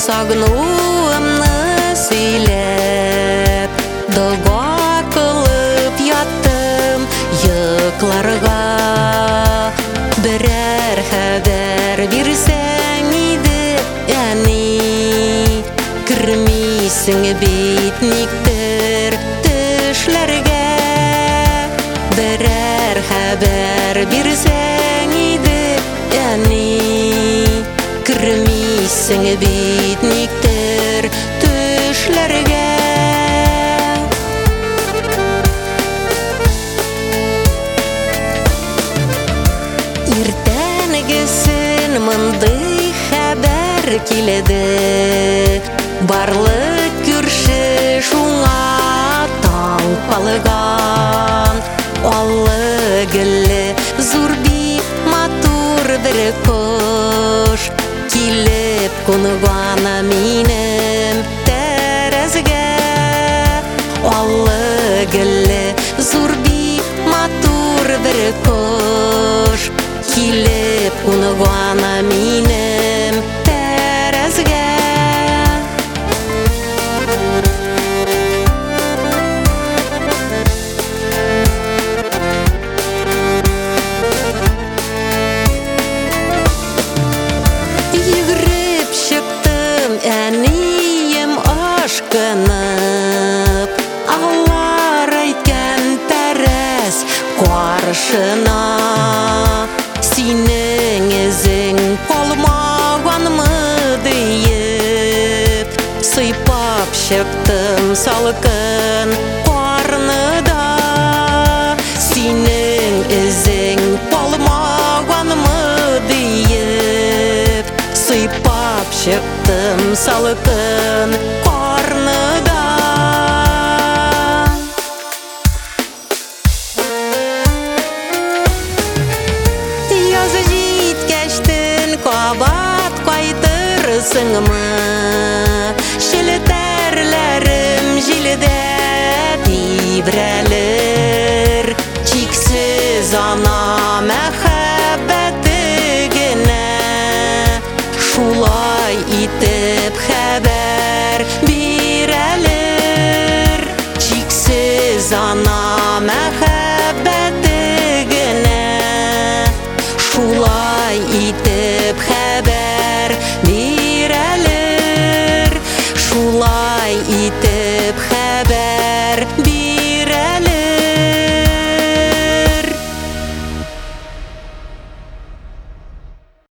Sağnuğumni söylep dua kılıp yattım yıklarga birer haber birsen idi yani kirmisin bitniktir düşlerge birer haber birsen idi yani kirmisin bitniktir düşlerge irtenigisin mınday haber kiledi barlık kürşi şuңa talpalıgan Allı gilli zurbi matur bir kuş Kilip kunugana minim terezge Allı gilli zurbi matur bir kuş Kilip kunugana minim terezge Eniyim aşkınıp Ağlar aytken teres qarşına Senin izin olmagan mı deyip Sıйпап çıktım salkın qarnıda Senin izin olmagan mı deyip Sıйпап çıktım salkın qarnıda Yazı жеткәчтен qabat qaytırsыңмы Şilterlerim jilde tibре